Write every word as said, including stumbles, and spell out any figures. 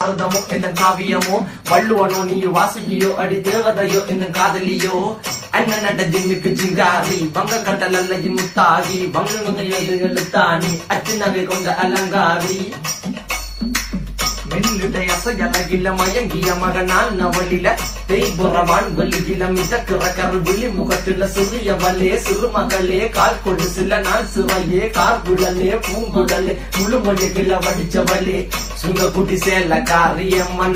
அர்த்தமோ என்ன காவியமோ வள்ளுவனோ நீ வாசுகியோ அடி தேவதையோ என்ன காதலியோ அண்ணன் நட்ட ஜிம்மிக்கு சிங்காரி வங்க கட்டல் அல்ல முத்தாகி வங்க எழுத்தாணி அச்சு நகை கொண்ட அலங்காரி மெல்லுடைய அசையலகில மயங்கிய மகனால் நவலில தேய்புறவான் வலியில மிதக்கிற கருவிழி முகத்துல சிறிய வல்லே சிறுமகளே கால் கொடு சில நாள் சிறையே கார்குழலே பூங்குழலே முழுமொழிகள வடிச்சவளே சுங்க குட்டி சேல காரியம்மன்